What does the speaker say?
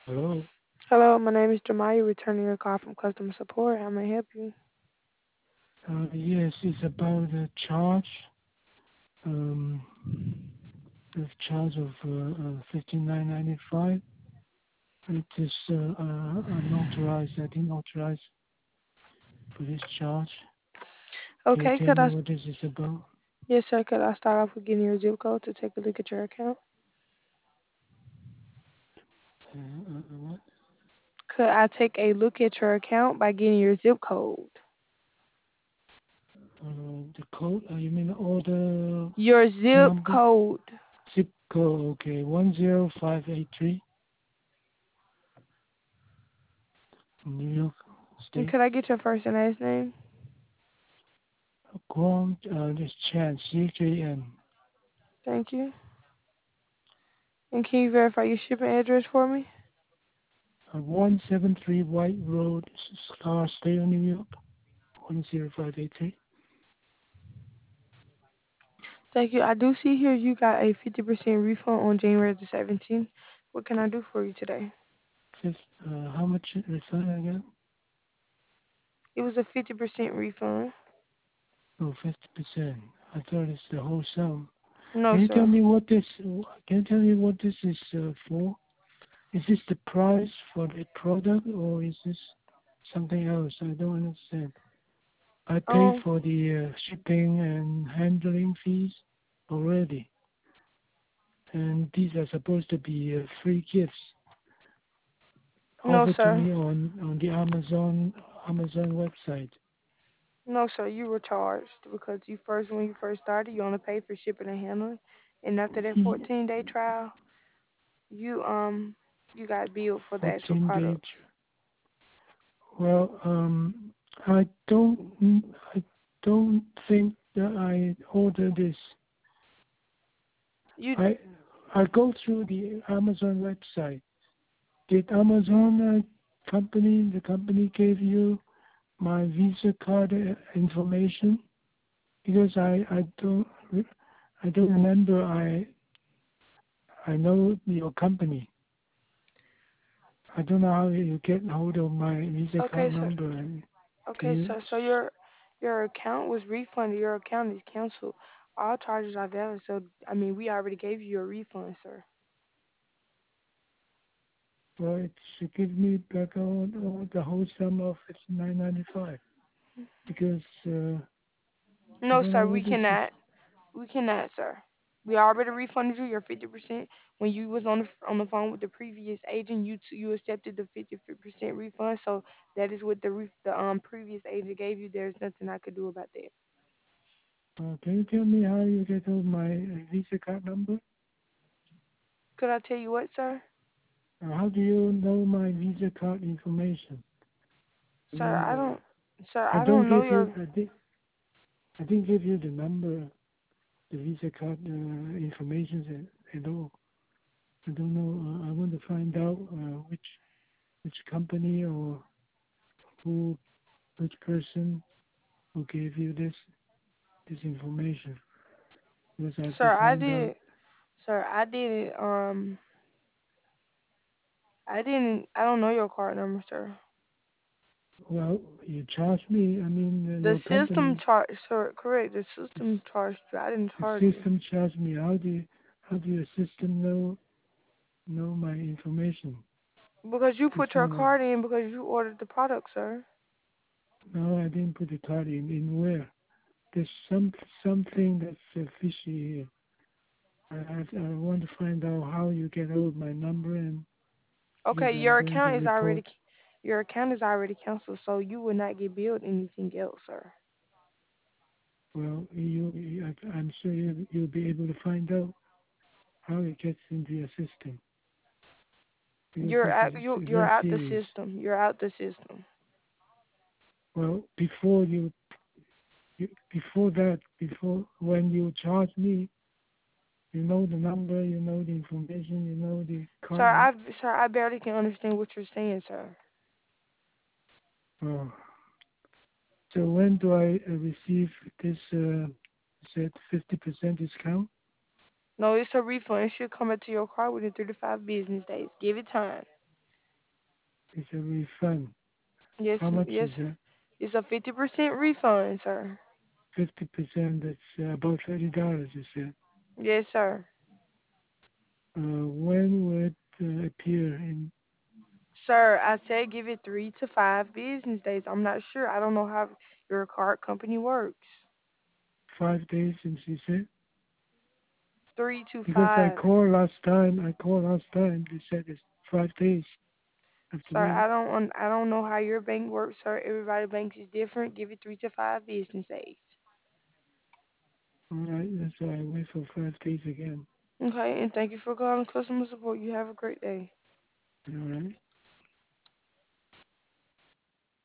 Hello. Hello, my name is Jemiah, returning your call from customer support. How may I help you? Yes, it's about the charge. Um, the charge of 59.95. It is unauthorized. I didn't authorize for this charge. Can you Okay, tell me what this is about? yes, sir, could I start off with getting your zip code to take a look at your account? What? Could I take a look at your account by getting your zip code? The code? You mean order Your zip number? code. Zip code? Okay, 10583, New York And State. could I get your first and last name? Guam. This Chan. CHAN. Thank you. And can you verify your shipping address for me? 173 White Road, Scarsdale, New York, 10583. Thank you. I do see here you got a 50% refund on January the 17th. What can I do for you today? Fifth, how much refund again? It was a 50% refund. Oh, 50%. I thought it's the whole sum. No, Can you tell sir. me what this? Can you tell me what this is for? Is this the price for the product, or is this something else? I don't understand. I paid Um, for the shipping and handling fees already, and these are supposed to be free gifts no, offered to sir. me on the Amazon website. No, sir, you were charged because when you first started, you only paid for shipping and handling, and after that E- 14-day trial, you you got billed for the actual 14 days. product. Well, I I don't think that I ordered this. You I I go through the Amazon website. Did Amazon the company gave you my Visa card information? Because I don't remember. I know your company. I don't know how you get hold of my Visa okay, card sir? number. Can Okay, you? sir. So your account was refunded. Your account is canceled. All charges are valid. So I mean, we already gave you your refund, sir. Well, it should give me back all the whole sum of 59.95 because I No, don't know sir, we what this is. cannot. We cannot, sir. We already refunded you your 50%. When you was on the phone with the previous agent, you accepted the 50% refund. So that is what the previous agent gave you. There's nothing I could do about that. Can you tell me how you get hold of my Visa card number? Could I tell you what, sir? How do you know my Visa card information? I Sir, mean, I I don't don't know give you. your. I didn't give you the number, the Visa card information at all. I don't know. I want to find out which company or who which person who gave you this information because I have to Sir, I find out. did. Sir, I didn't. I don't know your card number, sir. Well, you charge me. I mean, The your system company, charged, sir. Correct. The the, system charged you. I didn't the charge you. system charge me. How do your system know my information? Because you That's put your what I. card in because you ordered the product, sir. No, I didn't put the card in. In where? There's something that's fishy here. I want to find out how you get hold of my number and because Okay, I'm going to report. your account is already canceled, so you will not get billed anything else, sir. Well, I'm sure you'll be able to find out how it gets into your system because this is You're very out the serious. system. You're out the system. Well, before when you charge me, you know the number, you know the information, you know the card. Sir, I barely can understand what you're saying, sir. Oh, so when do I receive this? Said 50% discount? No, it's a refund. It should come into your card within 3 to 5 business days. Give it time. It's a refund. Yes, How much yes. is that? It's a 50% refund, sir. 50%. That's about $30. You said. Yes, sir. When will it appear in Sir, I said give it 3 to 5 business days. I'm not sure. I don't know how your card company works. 5 days? Since you said. Three to Because I five. called last time. They said it's 5 days. I have to Sir, wait. I don't know how your bank works, sir. Everybody banks is different. Give it 3 to 5 business days. All right. That's why I wait for 5 days again. Okay, and thank you for calling customer support. You have a great day. All right.